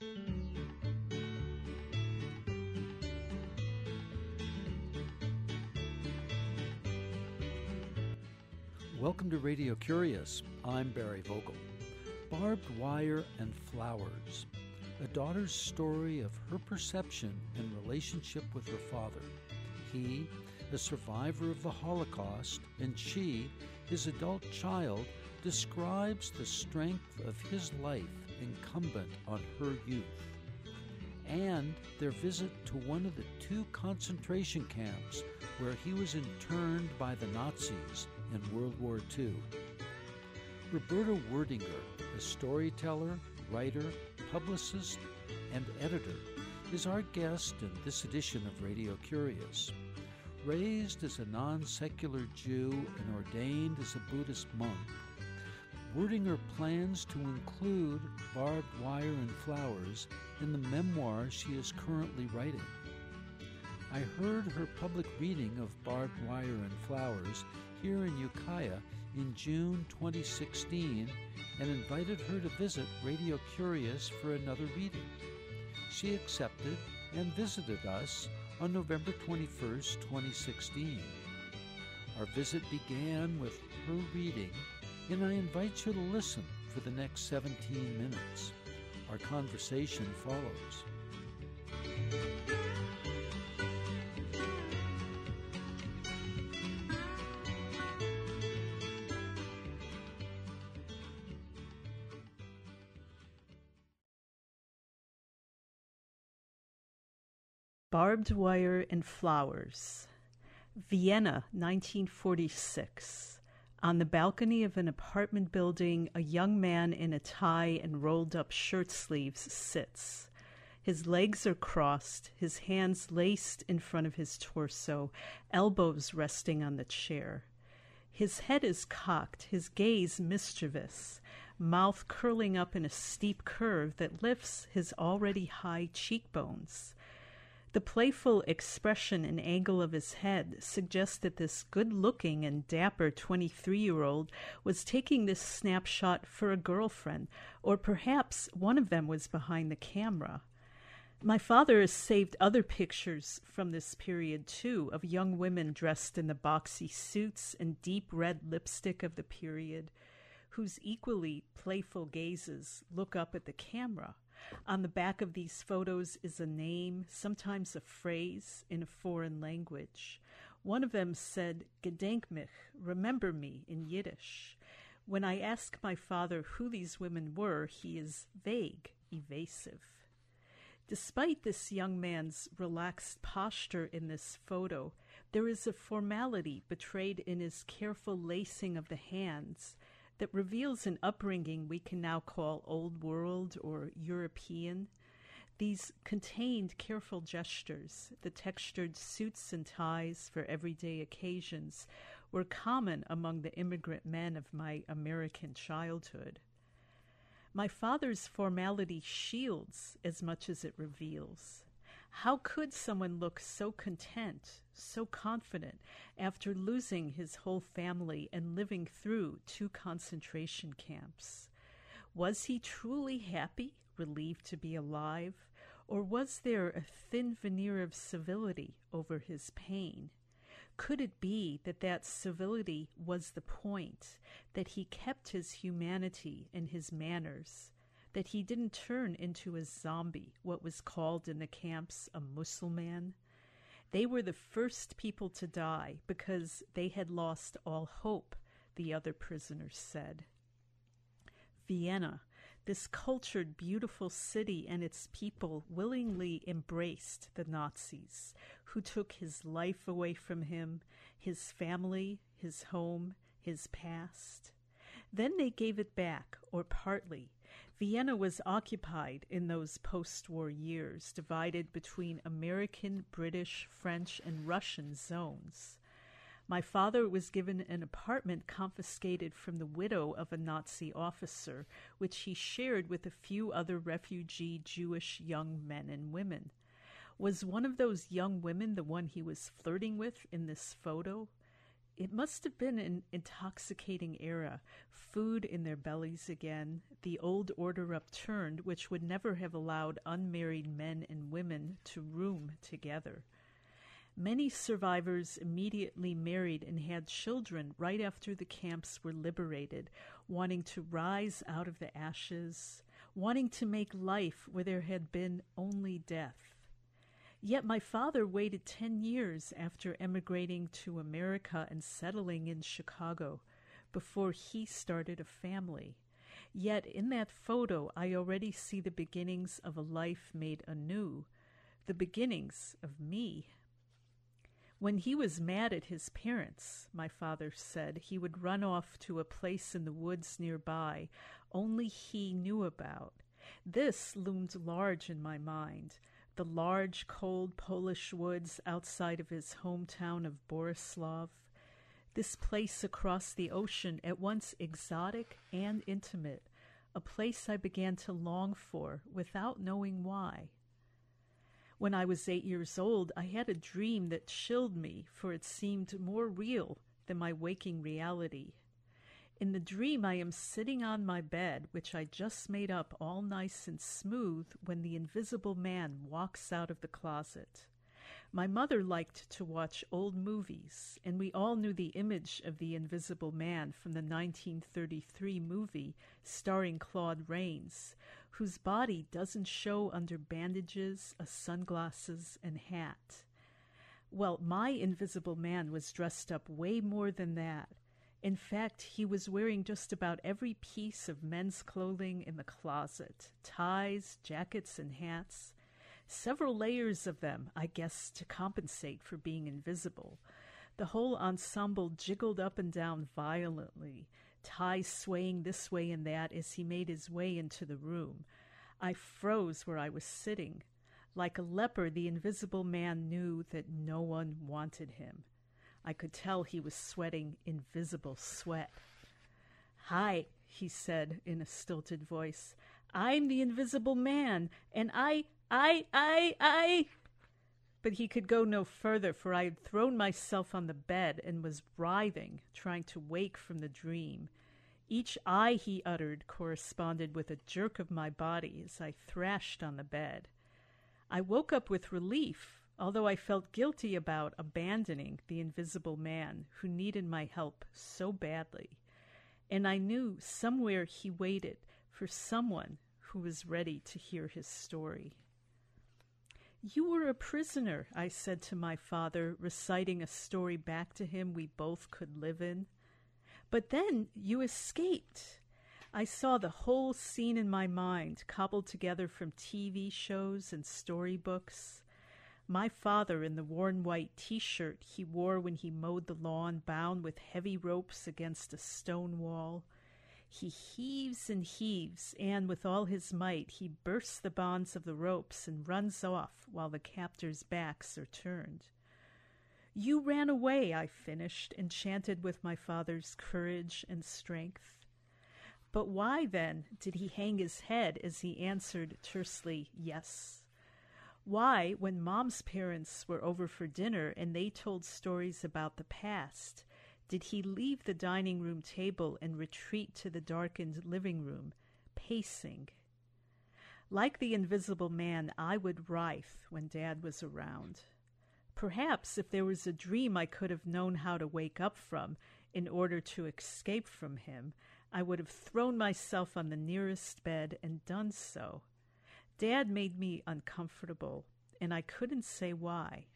Welcome to Radio Curious. I'm Barry Vogel. Barbed Wire and Flowers, a daughter's story of her perception and relationship with her father. He, a survivor of the Holocaust, and she, his adult child, describes the strength of his life incumbent on her youth, and their visit to one of the 2 concentration camps where he was interned by the Nazis in World War II. Roberta Werdinger, a storyteller, writer, publicist, and editor, is our guest in this edition of Radio Curious. Raised as a non-secular Jew and ordained as a Buddhist monk, Werdinger plans to include Barbed Wire and Flowers in the memoir she is currently writing. I heard her public reading of Barbed Wire and Flowers here in Ukiah in June 2016 and invited her to visit Radio Curious for another reading. She accepted and visited us on November 21st, 2016. Our visit began with her reading, and I invite you to listen for the next 17 minutes. Our conversation follows. Barbed Wire and Flowers. Vienna, 1946. On the balcony of an apartment building, a young man in a tie and rolled-up shirt sleeves sits. His legs are crossed, his hands laced in front of his torso, elbows resting on the chair. His head is cocked, his gaze mischievous, mouth curling up in a steep curve that lifts his already high cheekbones. The playful expression and angle of his head suggest that this good-looking and dapper 23-year-old was taking this snapshot for a girlfriend, or perhaps one of them was behind the camera. My father has saved other pictures from this period, too, of young women dressed in the boxy suits and deep red lipstick of the period, whose equally playful gazes look up at the camera. On the back of these photos is a name, sometimes a phrase in a foreign language. One of them said, "Gedenk mich," remember me, in Yiddish. When I ask my father who these women were, he is vague, evasive. Despite this young man's relaxed posture in this photo, there is a formality betrayed in his careful lacing of the hands that reveals an upbringing we can now call Old World or European. These contained careful gestures, the textured suits and ties for everyday occasions, were common among the immigrant men of my American childhood. My father's formality shields as much as it reveals. How could someone look so content, so confident, after losing his whole family and living through 2 concentration camps? Was he truly happy, relieved to be alive, or was there a thin veneer of civility over his pain? Could it be that that civility was the point, that he kept his humanity and his manners, that he didn't turn into a zombie, what was called in the camps a Mussulman? They were the first people to die because they had lost all hope, the other prisoners said. Vienna, this cultured, beautiful city and its people willingly embraced the Nazis, who took his life away from him, his family, his home, his past. Then they gave it back, or partly. Vienna was occupied in those post-war years, divided between American, British, French, and Russian zones. My father was given an apartment confiscated from the widow of a Nazi officer, which he shared with a few other refugee Jewish young men and women. Was one of those young women the one he was flirting with in this photo? It must have been an intoxicating era, food in their bellies again, the old order upturned, which would never have allowed unmarried men and women to room together. Many survivors immediately married and had children right after the camps were liberated, wanting to rise out of the ashes, wanting to make life where there had been only death. Yet my father waited 10 years after emigrating to America and settling in Chicago before he started a family. Yet in that photo, I already see the beginnings of a life made anew, the beginnings of me. When he was mad at his parents, my father said, he would run off to a place in the woods nearby only he knew about. This loomed large in my mind, the large, cold Polish woods outside of his hometown of Borislav, this place across the ocean, at once exotic and intimate, a place I began to long for without knowing why. When I was 8 years old, I had a dream that chilled me, for it seemed more real than my waking reality. In the dream, I am sitting on my bed, which I just made up all nice and smooth, when the invisible man walks out of the closet. My mother liked to watch old movies, and we all knew the image of the Invisible Man from the 1933 movie starring Claude Rains, whose body doesn't show under bandages, sunglasses, and hat. Well, my Invisible Man was dressed up way more than that. In fact, he was wearing just about every piece of men's clothing in the closet, ties, jackets, and hats. Several layers of them, I guess, to compensate for being invisible. The whole ensemble jiggled up and down violently, ties swaying this way and that as he made his way into the room. I froze where I was sitting. Like a leper, the Invisible Man knew that no one wanted him. I could tell he was sweating invisible sweat. "Hi," he said in a stilted voice. "I'm the Invisible Man, and I... But he could go no further, for I had thrown myself on the bed and was writhing, trying to wake from the dream. Each "I" he uttered corresponded with a jerk of my body as I thrashed on the bed. I woke up with relief, although I felt guilty about abandoning the Invisible Man who needed my help so badly. And I knew somewhere he waited for someone who was ready to hear his story. "You were a prisoner," I said to my father, reciting a story back to him we both could live in. "But then you escaped." I saw the whole scene in my mind, cobbled together from TV shows and storybooks. My father in the worn white T-shirt he wore when he mowed the lawn, bound with heavy ropes against a stone wall. He heaves and heaves, and with all his might he bursts the bonds of the ropes and runs off while the captors' backs are turned. "You ran away," I finished, enchanted with my father's courage and strength. But why, then, did he hang his head as he answered tersely, "Yes"? Why, when Mom's parents were over for dinner and they told stories about the past, did he leave the dining room table and retreat to the darkened living room, pacing? Like the Invisible Man, I would writhe when Dad was around. Perhaps if there was a dream I could have known how to wake up from in order to escape from him, I would have thrown myself on the nearest bed and done so. Dad made me uncomfortable, and I couldn't say why.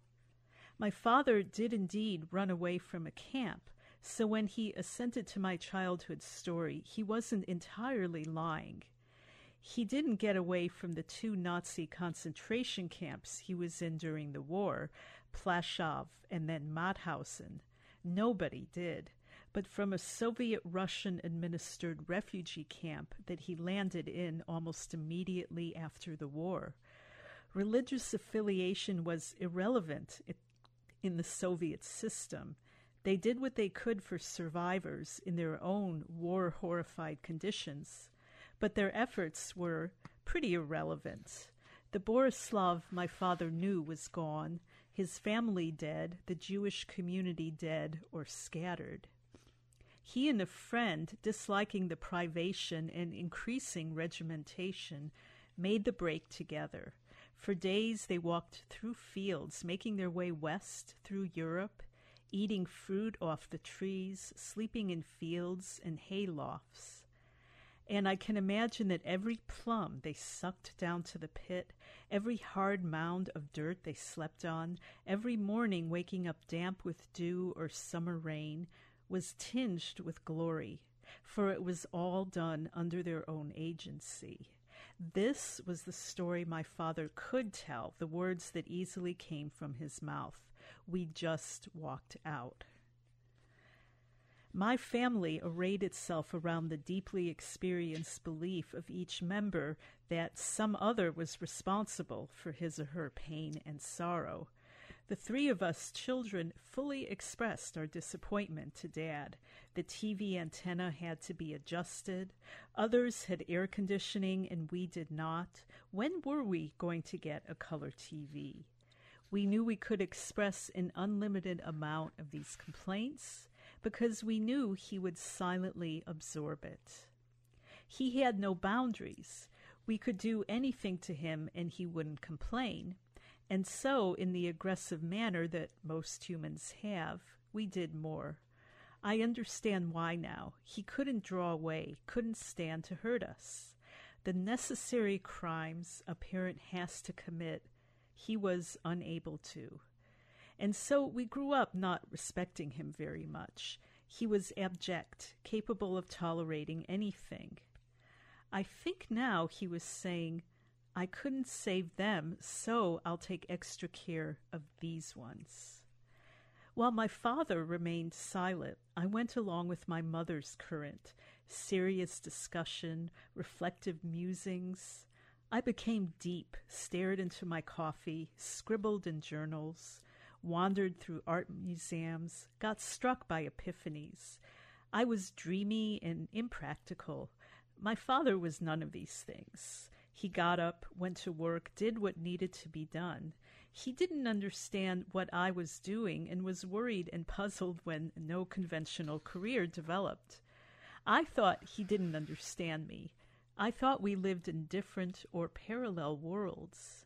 My father did indeed run away from a camp, so when he assented to my childhood story, he wasn't entirely lying. He didn't get away from the 2 Nazi concentration camps he was in during the war, Plaszow and then Mauthausen. Nobody did, but from a Soviet-Russian-administered refugee camp that he landed in almost immediately after the war. Religious affiliation was irrelevant in the Soviet system. They did what they could for survivors in their own war-horrified conditions, but their efforts were pretty irrelevant. The Borislav my father knew was gone. his family dead, the Jewish community dead or scattered. He and a friend, disliking the privation and increasing regimentation, made the break together. For days they walked through fields, making their way west through Europe, eating fruit off the trees, sleeping in fields and hay lofts. And I can imagine that every plum they sucked down to the pit, every hard mound of dirt they slept on, every morning waking up damp with dew or summer rain, was tinged with glory, for it was all done under their own agency. This was the story my father could tell, the words that easily came from his mouth. We just walked out. My family arrayed itself around the deeply experienced belief of each member that some other was responsible for his or her pain and sorrow. The three of us children fully expressed our disappointment to Dad. The TV antenna had to be adjusted. Others had air conditioning and we did not. When were we going to get a color TV? We knew we could express an unlimited amount of these complaints because we knew he would silently absorb it. He had no boundaries. We could do anything to him and he wouldn't complain. And so, in the aggressive manner that most humans have, we did more. I understand why now. He couldn't draw away, couldn't stand to hurt us. The necessary crimes a parent has to commit, he was unable to. And so we grew up not respecting him very much. He was abject, capable of tolerating anything. I think now he was saying, I couldn't save them, so I'll take extra care of these ones. While my father remained silent, I went along with my mother's current, serious discussion, reflective musings. I became deep, stared into my coffee, scribbled in journals, wandered through art museums, got struck by epiphanies. I was dreamy and impractical. My father was none of these things. He got up, went to work, did what needed to be done. He didn't understand what I was doing and was worried and puzzled when no conventional career developed. I thought he didn't understand me. I thought we lived in different or parallel worlds.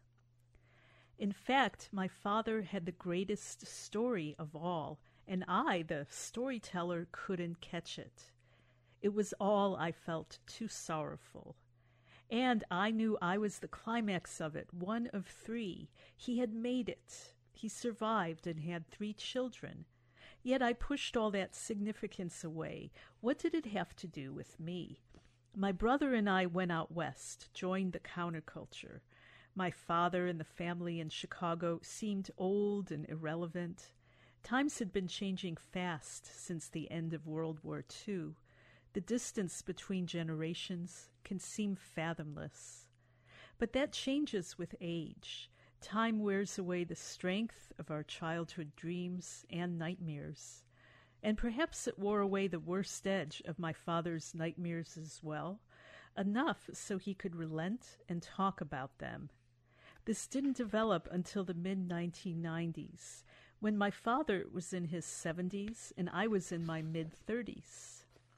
In fact, my father had the greatest story of all, and I, the storyteller, couldn't catch it. It was all I felt too sorrowful. And I knew I was the climax of it, one of three. He had made it. He survived and had 3 children. Yet I pushed all that significance away. What did it have to do with me? My brother and I went out west, joined the counterculture. My father and the family in Chicago seemed old and irrelevant. Times had been changing fast since the end of World War II. The distance between generations can seem fathomless. But that changes with age. Time wears away the strength of our childhood dreams and nightmares. And perhaps it wore away the worst edge of my father's nightmares as well, enough so he could relent and talk about them. This didn't develop until the mid-1990s, when my father was in his 70s and I was in my mid-30s.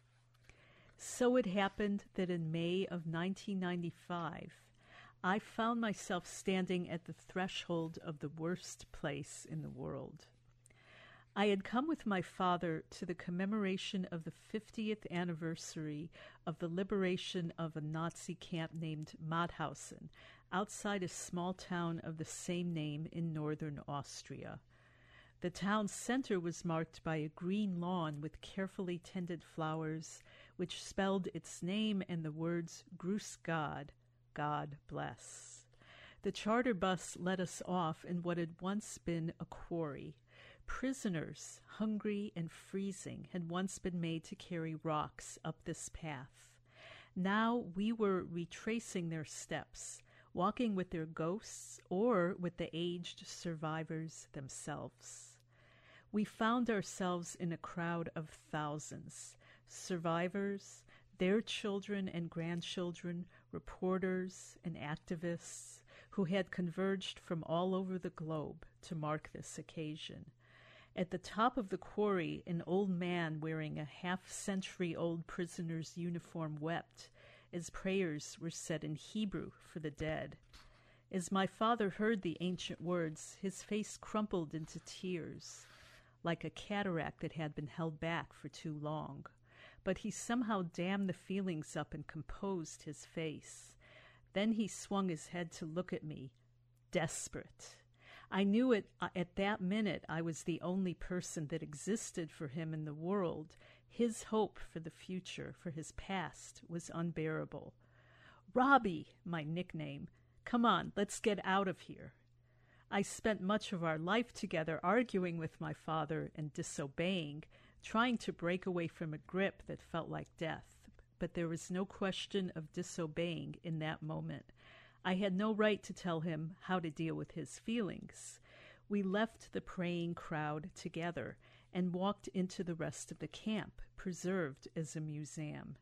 So it happened that in May of 1995, I found myself standing at the threshold of the worst place in the world. I had come with my father to the commemoration of the 50th anniversary of the liberation of a Nazi camp named Mauthausen, outside a small town of the same name in northern Austria. The town's center was marked by a green lawn with carefully tended flowers, which spelled its name and the words Grüß Gott, God bless. The charter bus let us off in what had once been a quarry. Prisoners, hungry and freezing, had once been made to carry rocks up this path. Now we were retracing their steps, walking with their ghosts or with the aged survivors themselves. We found ourselves in a crowd of thousands, survivors, their children and grandchildren, reporters and activists, who had converged from all over the globe to mark this occasion. At the top of the quarry, an old man wearing a half-century-old prisoner's uniform wept as prayers were said in Hebrew for the dead. As my father heard the ancient words, his face crumpled into tears, like a cataract that had been held back for too long. But he somehow dammed the feelings up and composed his face. Then he swung his head to look at me, desperate. I knew it at that minute I was the only person that existed for him in the world. His hope for the future, for his past, was unbearable. "Robbie," my nickname, "come on, let's get out of here." I spent much of our life together arguing with my father and disobeying, trying to break away from a grip that felt like death. But there was no question of disobeying in that moment. I had no right to tell him how to deal with his feelings. We left the praying crowd together and walked into the rest of the camp, preserved as a museum.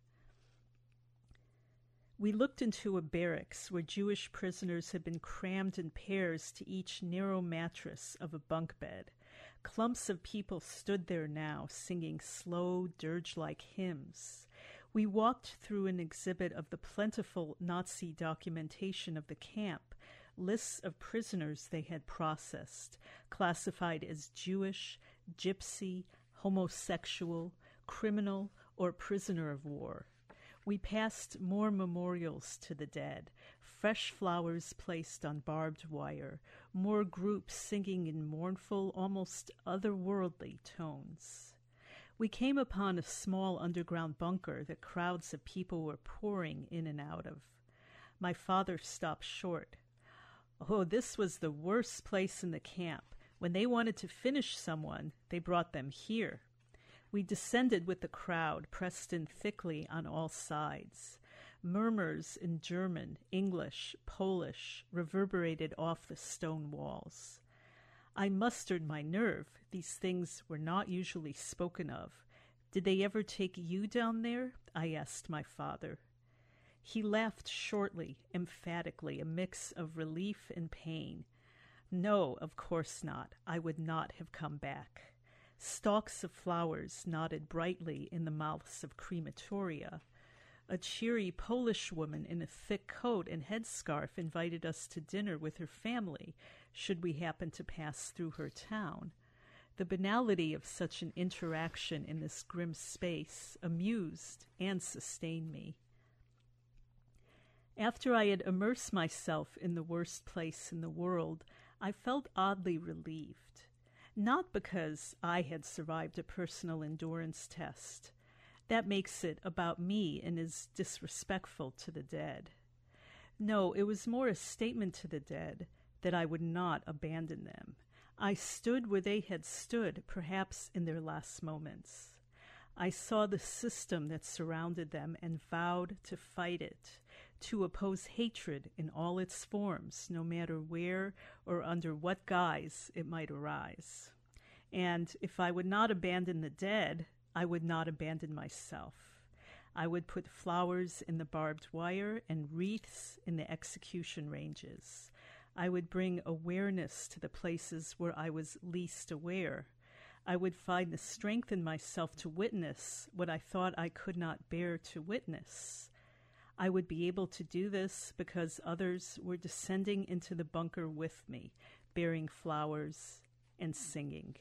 We looked into a barracks where Jewish prisoners had been crammed in pairs to each narrow mattress of a bunk bed. Clumps of people stood there now, singing slow, dirge-like hymns. We walked through an exhibit of the plentiful Nazi documentation of the camp, lists of prisoners they had processed, classified as Jewish, gypsy, homosexual, criminal, or prisoner of war. We passed more memorials to the dead, fresh flowers placed on barbed wire, more groups singing in mournful, almost otherworldly tones. We came upon a small underground bunker that crowds of people were pouring in and out of. My father stopped short. Oh, this was the worst place in the camp. When they wanted to finish someone, they brought them here. We descended with the crowd, pressed in thickly on all sides. Murmurs in German, English, Polish reverberated off the stone walls. I mustered my nerve. These things were not usually spoken of. "Did they ever take you down there?" I asked my father. He laughed shortly, emphatically, a mix of relief and pain. "No, of course not. I would not have come back." Stalks of flowers nodded brightly in the mouths of crematoria. A cheery Polish woman in a thick coat and headscarf invited us to dinner with her family, should we happen to pass through her town. The banality of such an interaction in this grim space amused and sustained me. After I had immersed myself in the worst place in the world, I felt oddly relieved. Not because I had survived a personal endurance test. That makes it about me and is disrespectful to the dead. No, it was more a statement to the dead that I would not abandon them. I stood where they had stood, perhaps in their last moments. I saw the system that surrounded them and vowed to fight it, to oppose hatred in all its forms, no matter where or under what guise it might arise. And if I would not abandon the dead, I would not abandon myself. I would put flowers in the barbed wire and wreaths in the execution ranges. I would bring awareness to the places where I was least aware. I would find the strength in myself to witness what I thought I could not bear to witness. I would be able to do this because others were descending into the bunker with me, bearing flowers and singing.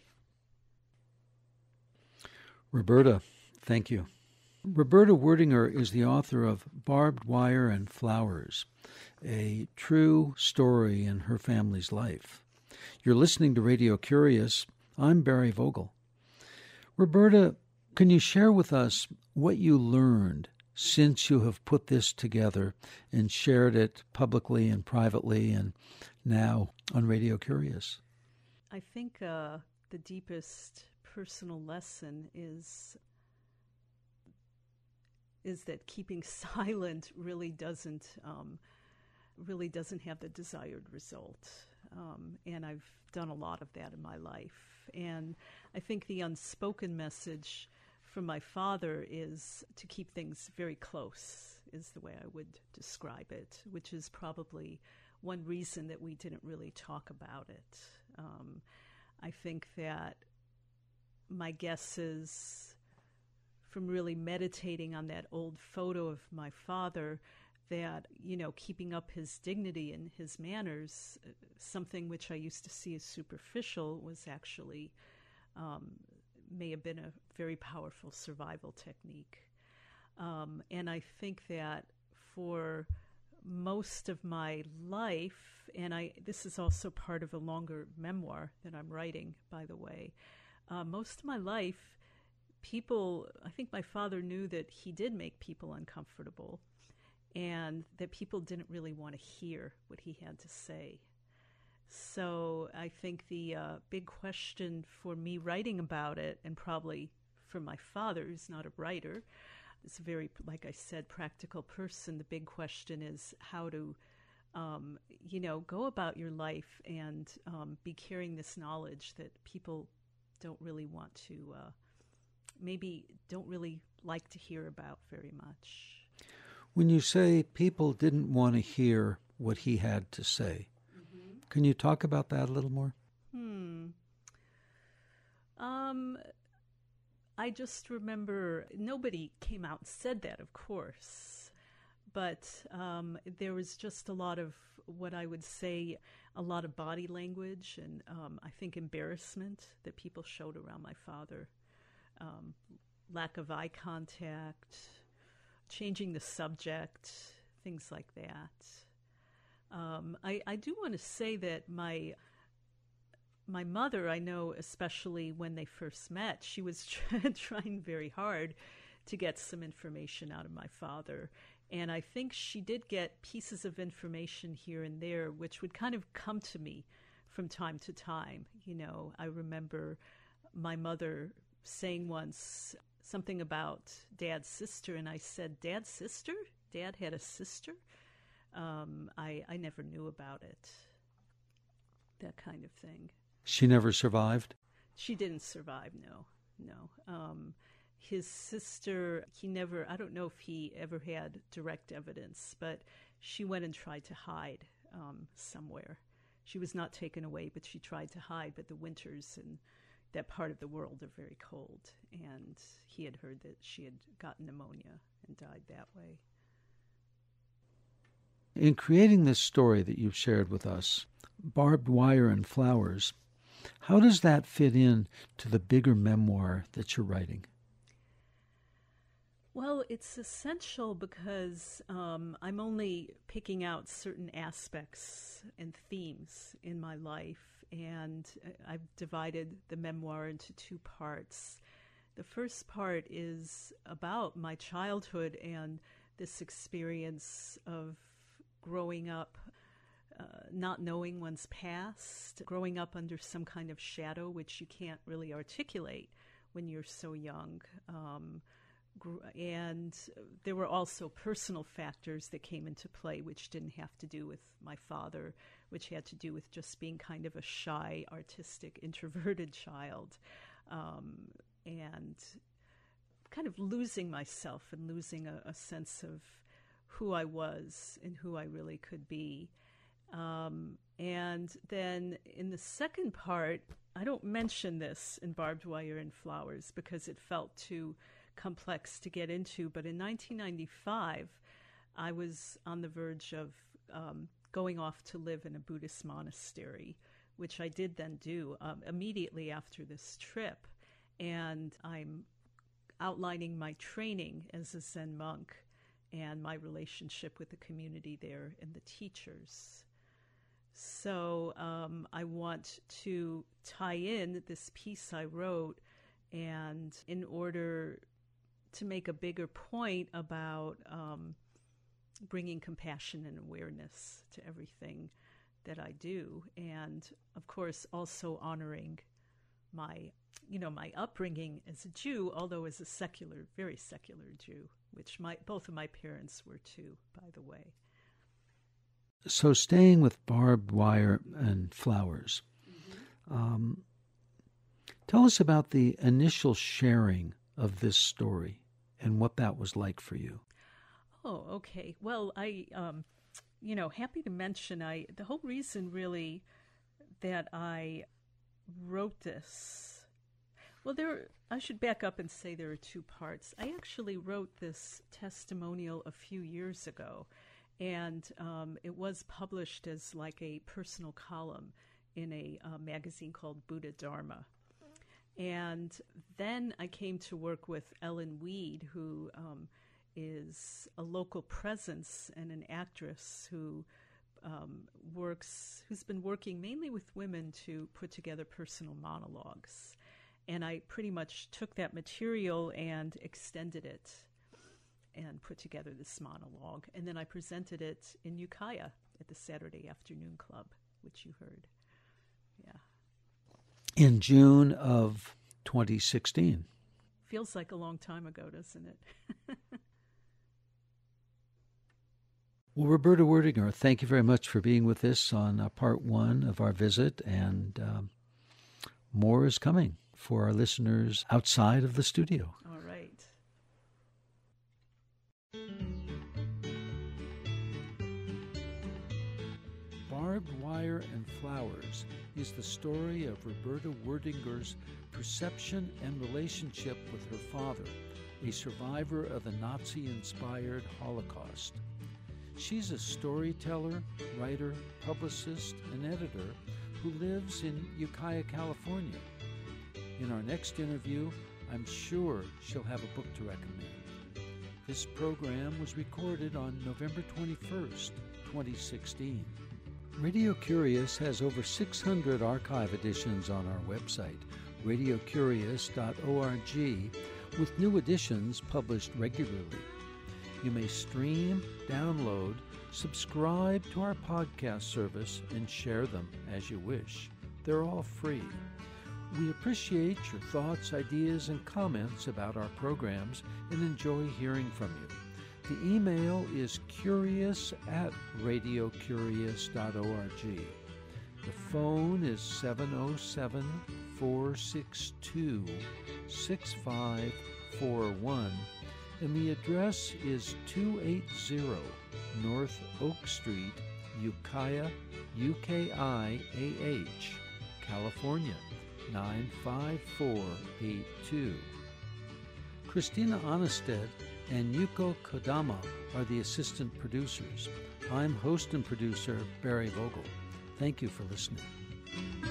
Roberta, thank you. Roberta Werdinger is the author of Barbed Wire and Flowers, a true story in her family's life. You're listening to Radio Curious. I'm Barry Vogel. Roberta, can you share with us what you learned since you have put this together and shared it publicly and privately and now on Radio Curious? I think the deepest personal lesson is that keeping silent really doesn't have the desired result. And I've done a lot of that in my life. And I think the unspoken message from my father is to keep things very close, is the way I would describe it, which is probably one reason that we didn't really talk about it. I think that my guess is from really meditating on that old photo of my father that, keeping up his dignity and his manners, something which I used to see as superficial, was actually may have been a very powerful survival technique. And I think that for most of my life, and this is also part of a longer memoir that I'm writing, by the way, most of my life, I think my father knew that he did make people uncomfortable and that people didn't really want to hear what he had to say. So I think the big question for me writing about it, and probably for my father, who's not a writer, is a very, like I said, practical person. The big question is how to, go about your life and be carrying this knowledge that people don't really want to, maybe don't really like to hear about very much. When you say people didn't want to hear what he had to say, can you talk about that a little more? I just remember nobody came out and said that, of course, but there was just a lot of what I would say, a lot of body language and I think embarrassment that people showed around my father. Lack of eye contact, changing the subject, things like that. I do want to say that my mother, I know, especially when they first met, she was trying very hard to get some information out of my father. And I think she did get pieces of information here and there, which would kind of come to me from time to time. I remember my mother saying once something about Dad's sister, and I said, Dad's sister? Dad had a sister? I never knew about it. That kind of thing. She never survived? She didn't survive, no. His sister, I don't know if he ever had direct evidence, but she went and tried to hide somewhere. She was not taken away, but she tried to hide, but the winters in that part of the world are very cold, and he had heard that she had gotten pneumonia and died that way. In creating this story that you've shared with us, Barbed Wire and Flowers, how does that fit in to the bigger memoir that you're writing? Well, it's essential because I'm only picking out certain aspects and themes in my life, and I've divided the memoir into two parts. The first part is about my childhood and this experience of growing up, not knowing one's past, growing up under some kind of shadow, which you can't really articulate when you're so young. And there were also personal factors that came into play, which didn't have to do with my father, which had to do with just being kind of a shy, artistic, introverted child, and kind of losing myself and losing a sense of who I was and who I really could be. And then in the second part, I don't mention this in Barbed Wire and Flowers because it felt too complex to get into, but in 1995, I was on the verge of going off to live in a Buddhist monastery, which I did then do immediately after this trip. And I'm outlining my training as a Zen monk and my relationship with the community there and the teachers. So I want to tie in this piece I wrote, and in order to make a bigger point about bringing compassion and awareness to everything that I do, and of course also honoring my upbringing as a Jew, although as a secular, very secular Jew, which both of my parents were too, by the way. So staying with Barbed Wire and Flowers, tell us about the initial sharing of this story and what that was like for you. Oh, okay. Well, happy to mention the whole reason really that I wrote this. Well, I should back up and say there are two parts. I actually wrote this testimonial a few years ago, and it was published as like a personal column in a magazine called Buddha Dharma. And then I came to work with Ellen Weed, who is a local presence and an actress who's been working mainly with women to put together personal monologues. And I pretty much took that material and extended it and put together this monologue. And then I presented it in Ukiah at the Saturday Afternoon Club, which you heard. Yeah. In June of 2016. Feels like a long time ago, doesn't it? Well, Roberta Werdinger, thank you very much for being with us on part one of our visit, and more is coming for our listeners outside of the studio. All right. Barbed Wire and Flowers is the story of Roberta Werdinger's perception and relationship with her father, a survivor of the Nazi-inspired Holocaust. She's a storyteller, writer, publicist, and editor who lives in Ukiah, California. In our next interview, I'm sure she'll have a book to recommend. This program was recorded on November 21st, 2016. Radio Curious has over 600 archive editions on our website, radiocurious.org, with new editions published regularly. You may stream, download, subscribe to our podcast service, and share them as you wish. They're all free. We appreciate your thoughts, ideas, and comments about our programs and enjoy hearing from you. The email is curious@radiocurious.org. The phone is 707-462-6541, and the address is 280 North Oak Street, Ukiah, UKIAH, California, 95482. Christina Onnested and Yuko Kodama are the assistant producers. I'm host and producer Barry Vogel. Thank you for listening.